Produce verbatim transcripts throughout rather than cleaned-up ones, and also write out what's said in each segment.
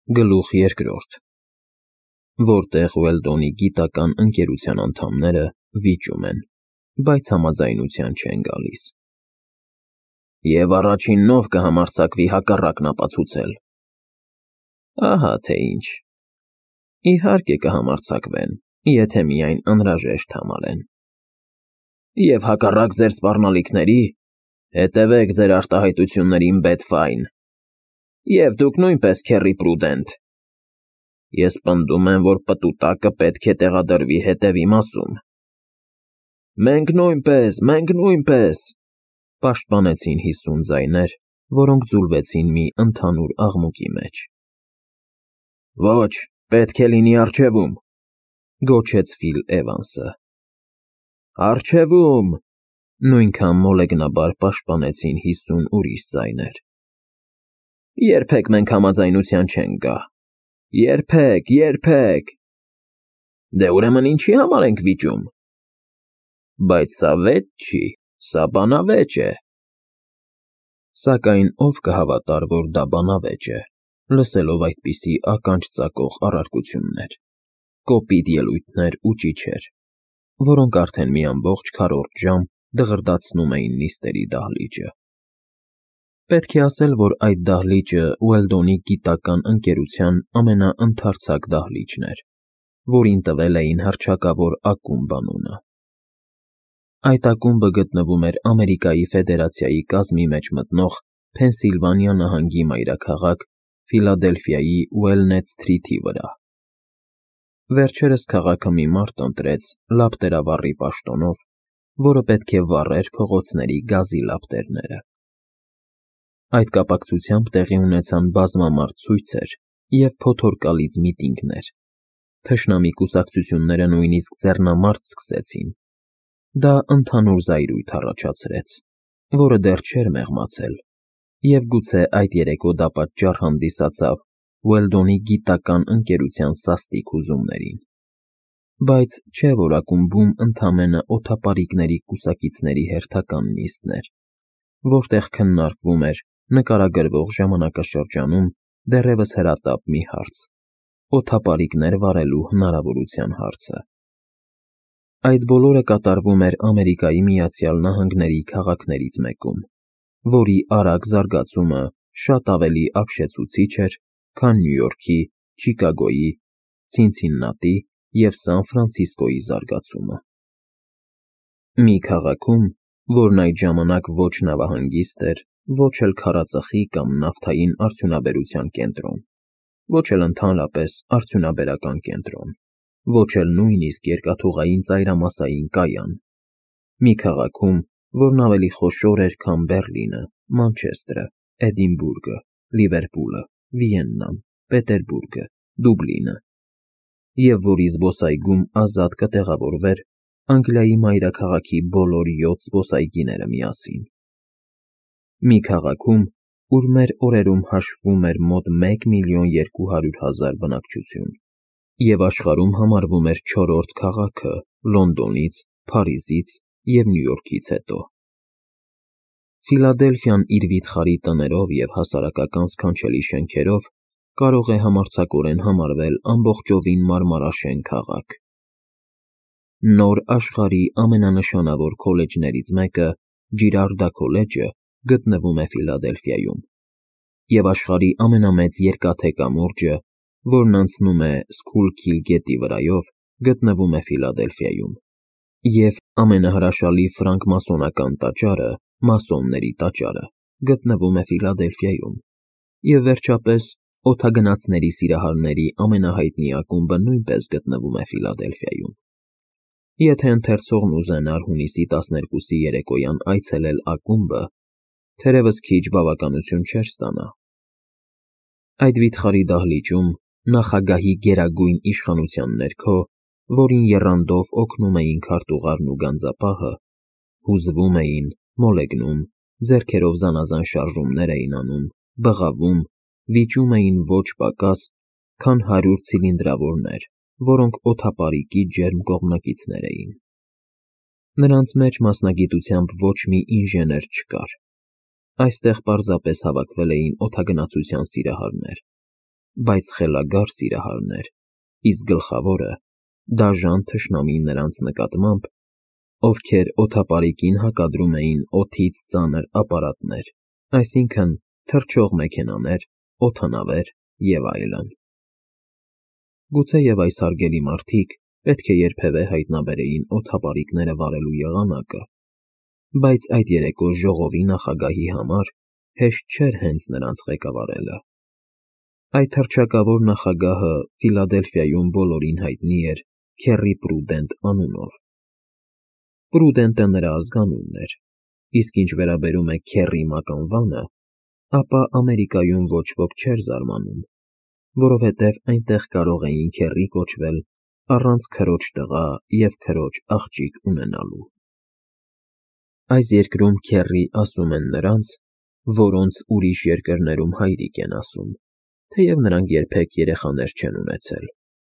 Գլուխ երկրորդ, որտեղ Ուելդոնի գիտական ընկերության անդամները վիճում են, բայց համաձայնության չեն գալիս։ Եվ առաջինն ով կհամարձակվի հակառակն ապացուցել։ Ահա թե ինչ։ Իհարկե կհամարձակվեն, եթե միայն անհրաժեշտ համարեն։ Եվ հակառակ ձեր սպառնալիքների, հետևեք ձեր արտահայտություններին Բեթֆայն։ Եվ դուք նույնպես, Քեռի Պրուդենտ։ Ես պնդում եմ, որ պտուտակը պետք է տեղադրվի հետևի մասում։ Մենք նույնպես, մենք նույնպես, պաշտպանեցին հիսուն ձայներ, որոնք ձուլվեցին մի ընդհանուր աղմուկի մեջ։ Ոչ, պետք է լինի առջևում, գոչեց Ֆիլ Էվանսը։ Առջևում, նույնքան մոլեգնաբար պաշտպանեցին հիսուն ուրիշ ձայներ։ Երբեք մենք համաձայնության չենք գա։ Երբեք, երբեք։ Դե ուրեմն ինչի համար ենք վիճում։ Բայց սա վեճ չի, սա բանավեճ է։ Սակայն ով կհավատար, որ դա բանավեճ է, լսելով այդպիսի ականջ ծակող առարկություններ, կոպիտ ելույթներ ու ճիչեր, որոնք արդեն մի ամբողջ քառորդ ժամ դղրդացնում էին նիստերի դահլիճը։ Պետք է ասել, որ այդ դահլիճը Ուելդոնի գիտական ընկերության ամենաընդարձակ դահլիճն էր, որին տվել էին հռչակավոր ակումբ անունը։ Այդ ակումբը գտնվում էր Ամերիկայի Ֆեդերացիայի կազմի մեջ մտնող Փենսիլվանիա նահանգի մայրաքաղաք Ֆիլադելֆիայի Ուելնեթ Սթրիթի վրա։ Վերջերս քաղաքը մի մարդ ընտրեց լապտերավառի պաշտոնով, որը պետք է վառեր փողոցների գազի լապտերները։ Այդ կապակցությամբ տեղի ունեցան բազմամարդ ցույցեր և փոթորկալից միտինգներ։ Թշնամի կուսակցությունները նույնիսկ ձեռնամարտ սկսեցին։ Դա ընդհանուր զայրույթ առաջացրեց, որը դեռ չէր մեղմացել, և գուցե այդ երեկո դա պատճառ հանդիսացավ Ուելդոնի գիտական ընկերության սաստիկ հուզումներին։ Բայց չէ՞ որ ակումբում ընդամենը օդապարիկների կուսակիցների հերթական նիստն էր, որտեղ քննարկվում էր նկարագրվող ժամանակաշրջանում դեռևս հրատապ մի հարց՝ օդապարիկներ վարելու հնարավորության հարցը։ Այդ բոլորը կատարվում էր Ամերիկայի Միացյալ Նահանգների քաղաքներից մեկում, որի արագ զարգացումը շատ ավելի ապշեցուցիչ էր, քան Նյու Յորքի, Չիկագոյի, Ցինցիննատի և Սան Ֆրանցիսկոյի զարգացումը։ Մի քաղաքում, որն այդ ժամանակ ոչ նավահանգիստ էր, ոչ էլ քարածխի կամ նավթային արդյունաբերության կենտրոն, ոչ էլ ընդհանրապես արդյունաբերական կենտրոն, ոչ էլ նույնիսկ երկաթուղային ծայրամասային կայան։ Մի քաղաքում, որն ավելի խոշոր էր, քան Բեռլինը, Մանչեստրը, Էդինբուրգը, Լիվերպուլը, Վիեննան, Պետերբուրգը, Դուբլինը, և որի զբոսայգում ազատ կտեղավորվեր Անգլիայի մայրաքաղաքի բոլոր յոթ զբոսայգիները միասին։ Մի քաղաքում, ուր մեր օրերում հաշվվում էր մոտ մեկ միլիոն երկու հարյուր հազար բնակչություն, և աշխարհում համարվում էր չորրորդ քաղաքը Լոնդոնից, Փարիզից և Նյու Յորքից հետո։ Ֆիլադելֆիան իր վիթխարի տներով և հասարակական սքանչելի շենքերով կարող է համարձակորեն համարվել ամբողջովին մարմարաշեն քաղաք։ Նոր աշխարհի ամենանշանավոր քոլեջներից մեկը՝ Ջիրարդա քոլեջը, գտնվում է Ֆիլադելֆիայում, և աշխարհի ամենամեծ երկաթե կամուրջը, որն անցնում է Սքուլքիլ գետի վրայով, գտնվում է Ֆիլադելֆիայում, և ամենահրաշալի ֆրանկմասոնական տաճարը՝ Մասոնների տաճարը, գտնվում է Ֆիլադելֆիայում, և վերջապես օդագնացների սիրահարների ամենահայտնի ակումբը նույնպես գտնվում է Ֆիլադելֆիայում։ Եթե ընթերցողն ուզենար հունիսի տասներկուսի երեկոյան այցելել ակումբը, թերևս քիչ բավականություն չէր ստանա։ Այդ վիթխարի դահլիճում, նախագահի գերագույն իշխանության ներքո, որին եռանդով օգնում էին քարտուղարն ու գանձապահը, հուզվում էին, մոլեգնում, ձեռքերով զանազան շարժումներ էին անում, բղավում, վիճում էին ոչ պակաս, քան հարյուր ցիլինդրավորներ, որոնք օդապարիկի ջերմ կողմնակիցներ էին։ Նրանց մեջ մասնագիտությամբ ոչ մի ինժեներ չկար։ Այստեղ պարզապես հավաքվել էին օդագնացության սիրահարներ։ բայց խելագար սիրահարներ, իսկ գլխավորը դաժան թշնամի նրանց նկատմամբ, ովքեր օդապարիկին հակադրում էին օդից ծանր ապարատներ, այսինքն թռչող մեքենաներ, օդանավեր և այլն։ Գուցեև այս հարգելի մարդիկ պետք է երբևէ հայտնաբերեին օդապարիկները վարելու եղանակը, բայց այդ երեկո ժողովի նախագահի համար հեշտ չէր հենց նրանց ղեկավարելը։ Այդ հռչակավոր նախագահը Ֆիլադելֆիայում բոլորին հայտնի էր Քեռի Պրուդենտ անունով։ Պրուդենտը նրա ազգանունն էր, իսկ ինչ վերաբերում է Քեռի մականվանը, ապա Ամերիկայում ոչ ոք չէր զարմանում, որովհետև այնտեղ կարող էին քեռի կոչվել առանց քրոջ տղա և քրոջ աղջիկ ունենալու։ Այս երկրում քեռի ասում են նրանց, որոնց ուրիշ երկրներում հայրիկ են ասում, թեև նրանք երբեք երեխաներ չեն ունեցել։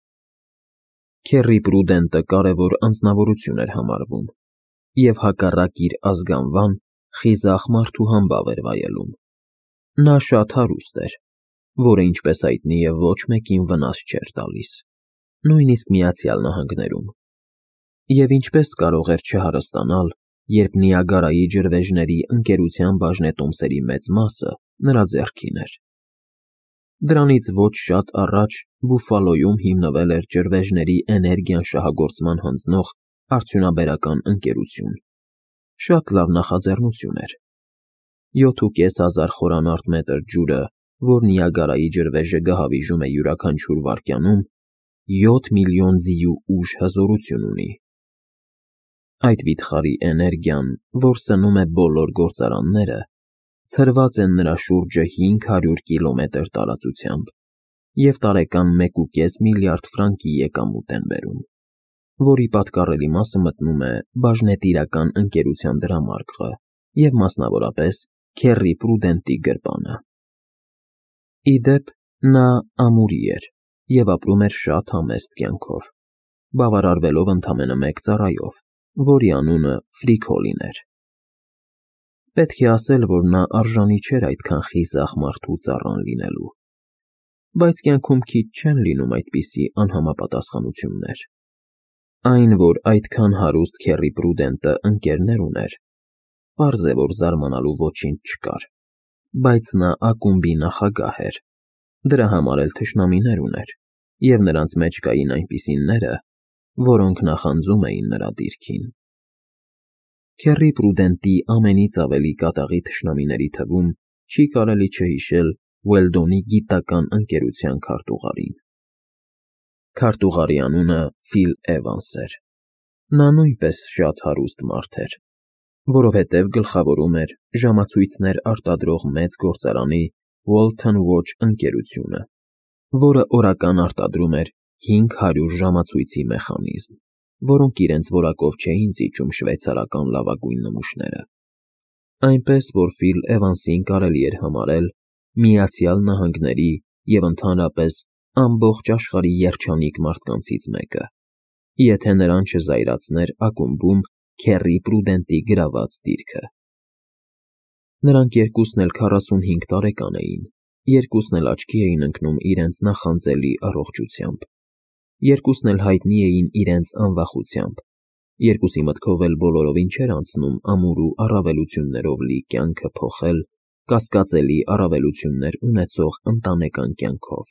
Քեռի Պրուդենտը կարևոր անձնավորություն էր համարվում և հակառակ իր ազգանվան խիզախ մարդու համբավ էր վայելում։ Նա շատ հարուստ էր, որը ինչպես հայտնի է ոչ մեկին վնաս չէր տալիս, նույնիսկ Միացյալ Նահանգներում։ Եվ ինչպես կարող էր չհարստանալ, երբ Նիագարայի ջրվեժների ընկերության բաժնետոմսերի մեծ մասը նրա ձեռքին էր։ Դրանից ոչ շատ առաջ Բուֆալոյում հիմնվել էր ջրվեժների էներգիան շահագործման հանձնող արդյունաբերական ընկերություն։ Շատ լավ նախաձեռնություն էր։ յոթ հազար պինսյակ խորանարդ մետր ջուրը, որ Նիագարայի ջրվեժը գահավիժում է յուրաքանչյուր վայրկյանում, յոթ միլիոն ձիու ուժ հզորություն ունի։ Այդ վիթխարի էներգիան, որ սնում է բոլոր գործարանները, ցրված է նրա շուրջը հինգ հարյուր կիլոմետր տարածությամբ և տարեկան մեկ ու կես միլիարդ ֆրանկի եկամուտ են բերում, որի պատկառելի մասը մտնում է բաժնետիրական ընկերության դրամարկղը և մասնավորապես Քեռի Պրուդենտի գրպանը։ Ի դեպ, նա ամուրի էր և ապրում էր շատ համեստ կյանքով, բավարարվելով ընդամենը մեկ ծառայով, որի անունը Ֆրիքոլին էր։ Պետք է ասել, որ նա արժանի չէր այդքան խիզախ մարդու ծառան լինելու, բայց կյանքում քիչ չեն լինում այդպիսի անհամապատասխանություններ։ Այն, որ այդքան հարուստ Քեռի Պրուդենտը ընկերներ ուներ, պարզ է, որ զարմանալու ոչինչ չկար, բայց նա ակումբի նախագահ էր, դրա համար էլ թշնամիներ ուներ, և նրանց մեջ կային այնպիսիները, որոնք նախանձում էին նրա դիրքին։ Քեռի Պրուդենտի ամենից ավելի կատաղի թշնամիների թվում չի կարելի չհիշել Ուելդոնի գիտական ընկերության քարտուղարին։ Քարտուղարի անունը Ֆիլ Էվանս էր։ Նա նույնպես շատ հարուստ մարդ էր, որովհետև գլխավորում էր ժամացույցներ արտադրող մեծ գործարանի Walton Watch ընկերությունը, որը օրական արտադրում էր հինգ հարյուր ժամացույցի մեխանիզմ, որոնք իրենց որակով չէին զիջում շվեյցարական լավագույն նմուշները։ Այնպես, որ Ֆիլ Էվանսին կարելի էր համարել Միացյալ Նահանգների և ընդհանրապես ամբողջ աշխարհի երջանիկ մարդկանցից մեկը, եթե նրան չզայրացներ ակումբում Քեռի Պրուդենտի գրաված դիրքը։ Նրանք երկուսն էլ քառասունհինգ տարեկան էին, երկուսն էլ աչքի էին ընկնում իրենց նախանձելի առողջությամբ, երկուսն էլ հայտնի էին իրենց անվախությամբ, երկուսի մտքով էլ բոլորովին չէր անցնում ամուրու առավելություններով լի կյանքը փոխել կասկածելի առավելություններ ունեցող ընտանեկան կյանքով։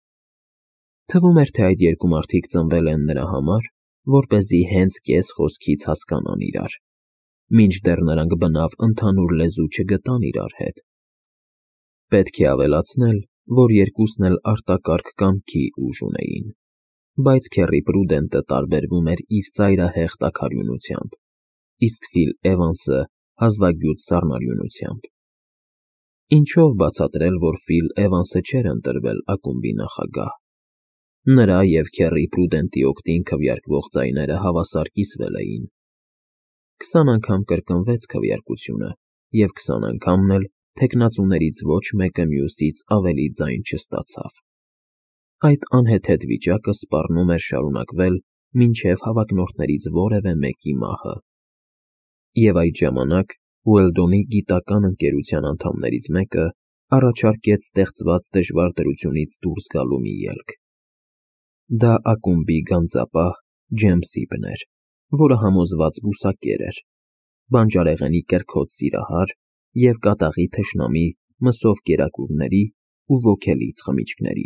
Թվում էր, թե այդ երկու մարդիկ ծնվել են նրա համար, որպեսզի հենց կես խոսքից հասկանան իրար, մինչդեռ նրանք բնավ ընդհանուր լեզու չգտան իրար հետ։ Պետք է ավելացնել, որ երկուսն էլ արտակարգ կամքի ուժ ունեին, բայց Քեռի Պրուդենտը տարբերվում էր իր ծայրահեղ տաքարյունությամբ, իսկ Ֆիլ Էվանսը հազվագյուտ սառնարյունությամբ։ Ինչով բացատրել, որ Ֆիլ Էվանսը չէր ընտրվել ակումբի նախագահ։ Նրա և Քեռի Պրուդենտի օգտին քվեարկվող ձայները հավասար կիսվել էին։ Քսան անգամ կրկնվեց քվեարկությունը, և քսան անգամն էլ թեկնածուներից ոչ մեկը մյուսից ավելի ձայն չստացավ։ Այդ անհեթեթ վիճակը սպառնում էր շարունակվել մինչև հավակնորդներից որևէ մեկի մահը։ Եվ այդ ժամանակ Ուելդոնի գիտական ընկերության անդամներից մեկը առաջարկեց ստեղծված դժվար դրությունից դուրս գալու մի ելք։ Դա ակումբի գանձապահ Ջեյմսիպն էր, որը համոզված բուսակեր էր, բանջարեղենի կրքոտ սիրահար և կատաղի թշնամի մսով կերակուրների ու ոգելից խմիչքների։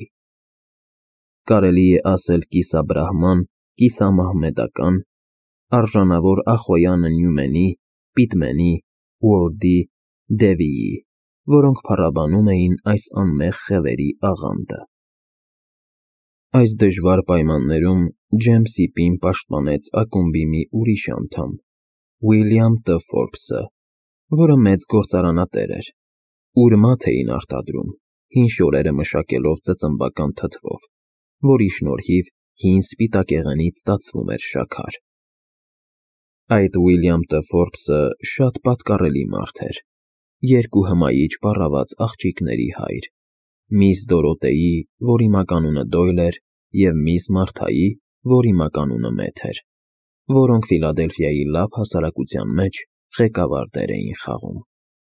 Կարելի է ասել կիսաբրահման, կիսամահմեդական, արժանավոր Ախոյանը Նյումենի, Պիտմենի, Ուորդի, Դևիի, որոնք փառաբանում էին այս անմեղ խևերի աղանդը։ Այս դժվար պայմաններում Ջեյմսիպին պաշտպանեց ակումբի մի ուրիշ անդամ՝ Ուիլյամ Տ. Ֆորբսը, որը մեծ գործարանատեր էր, ուր մաթ էին արտադրում, հին շորերը մշակելով ծծմբական թթվով, որի շնորհիվ հին սպիտակեղենից ստացվում էր շաքար։ Այդ Ուիլյամ Տ. Ֆորբսը շատ պատկառելի մարդ էր, երկու հմայիչ պառաված աղջիկների հայր՝ միս Դորոթեի, որի մականունը Դոյլ էր, և միս Մարթայի, որի մականունը Մեթ էր, որոնք Ֆիլադելֆիայի լավ հասարակության մեջ ղեկավար դեր էին խաղում։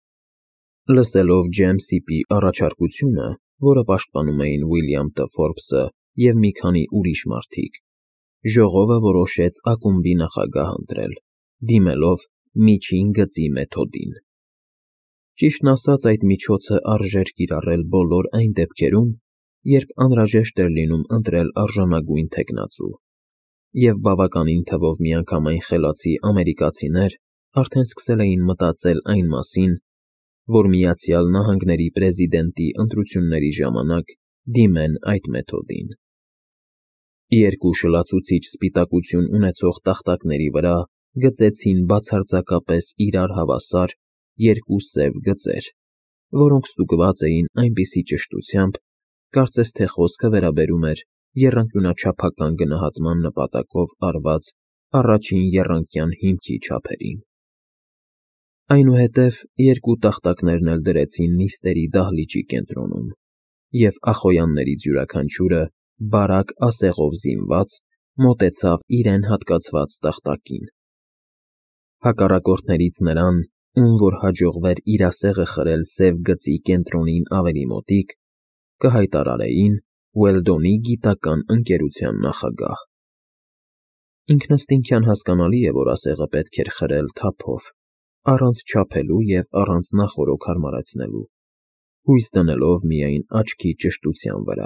Լսելով Ջեյմսիպի առաջարկությունը, որը պաշտպանում էին Ուիլյամ Տ. Ֆորբսը և մի քանի ուրիշ մարդիկ, ժողովը որոշեց ակումբի նախագահ ընտրել, դիմելով միջին գծի մեթոդին։ Ճիշտն ասած, այդ միջոցը արժեր կիրառել բոլոր այն դեպքերում, երբ անհրաժեշտ էր լինում ընտրել արժանագույն թեկնածու, և բավականին թվով միանգամայն խելացի ամերիկացիներ արդեն սկսել էին մտածել այն մասին, որ Միացյալ Նահանգների պրեզիդենտի ընտրությունների ժամանակ դիմեն այդ մեթոդին։ Երկու շլացուցիչ սպիտակություն ունեցող տախտակների վրա գծեցին բացարձակապես իրար հավասար երկու սև գծեր, որոնք ստուգված էին այնպիսի ճշտությամբ, կարծես թե խոսքը վերաբերում էր եռանկյունաչափական գնահատման նպատակով արված առաջին եռանկյան հիմքի չափերին։ Այնուհետև երկու տախտակներն էլ դրեցին նիստերի դահլիճի կենտրոնում, և ախոյաններից յուրաքանչյուրը, բարակ ասեղով զինված, մոտեցավ իրեն հատկացված տախտակին։ Հակառակորդներից նրան, ում որ հաջողվեր իր ասեղը խրել սև գծի կենտրոնին ավելի մոտիկ, կհայտարարեին Ուելդոնի գիտական ընկերության նախագահ։ Ինքնըստինքյան հասկանալի է, որ ասեղը պետք էր խրել թափով, առանց չափելու և առանց նախօրոք հարմարեցնելու, հույս դնելով միայն աչքի ճշտության վրա։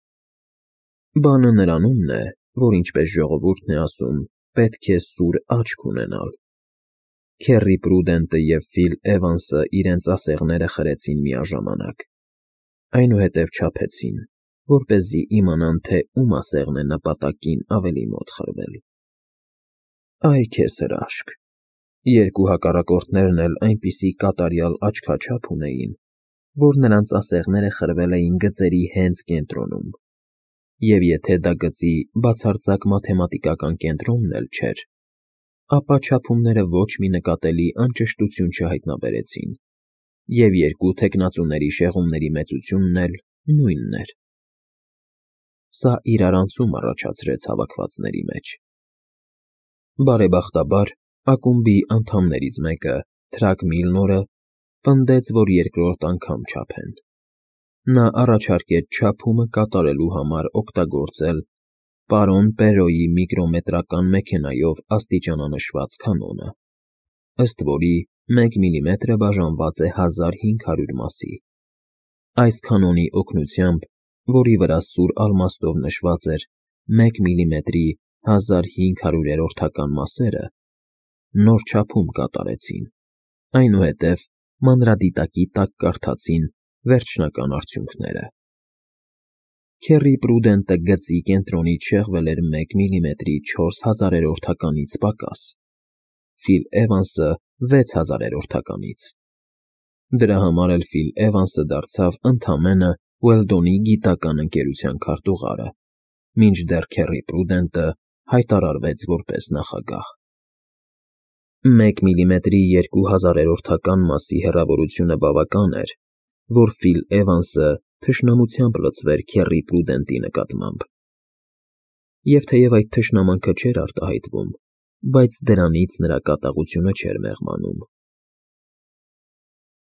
Բանը նրանումն է, որ ինչպես ժողովուրդն է ասում, պետք է սուր աչք ունենալ։ Քեռի Պրուդենտը և Ֆիլ Էվանսը իրենց ասեղները խրեցին միաժամանակ, այնուհետև չափեցին, որպեսզի իմանան, թե ում ասեղն է նպատակին ավելի մոտ խրվել։ Այ քեզ հրաշք, երկու հակառակորդներն էլ այնպիսի կատարյալ աչքաչափ ունեին, որ նրանց ասեղները խրվել էին գծերի հենց կենտրոնում, և եթե դա գծի բացարձակ մաթեմատիկական կենտրոնն էլ չէր, ապա չափումները ոչ մի նկատելի անճշտություն չհայտնաբերեցին, և երկու թեկնածուների շեղումների մեծությունն էլ նույնն էր։ Սա իրարանցում առաջացրեց հավաքվածների մեջ։ Բարեբախտաբար, ակումբի անդամներից մեկը, Թրակ Միլնորը, պնդեց, որ երկրորդ անգամ չափեն։ Նա առաջարկեց չափումը կատարելու համար օգտագործել պարոն Պերոյի միկրոմետրական մեքենայով աստիճանանշված կանոնը, ըստ որի մեկ միլիմետրը բաժանված է հազար հինգ հարյուր մասի։ Այս կանոնի օգնությամբ, որի վրա սուր ալմաստով նշված էր մեկ միլիմետրի հազար հինգ հարյուրերորդական մասերը, նոր չափում կատարեցին, այնուհետև մանրադիտակի տակ կարդացին վերջնական արդյունքները։ Քեռի Պրուդենտը գծի կենտրոնից շեղվել էր մեկ միլիմետրի չորս հազարերորդականից պակաս, Ֆիլ Էվանսը վեց հազարերորդականից։ Դրա համար էլ Ֆիլ Էվանսը դարձավ ընդամենը Ուելդոնի գիտական ընկերության քարտուղարը, մինչդեռ Քեռի Պրուդենտը հայտարարվեց որպես նախագահ։ Մեկ միլիմետրի երկու հազարերորդական մասի հեռավորությունը բավական էր, որ Ֆիլ Էվանսը թշնամությամբ լցվեր Քեռի Պրուդենտի նկատմամբ։ Եվ թեև այդ թշնամանքը չէր արտահայտվում, բայց դրանից նրա կատաղությունը չէր մեղմանում։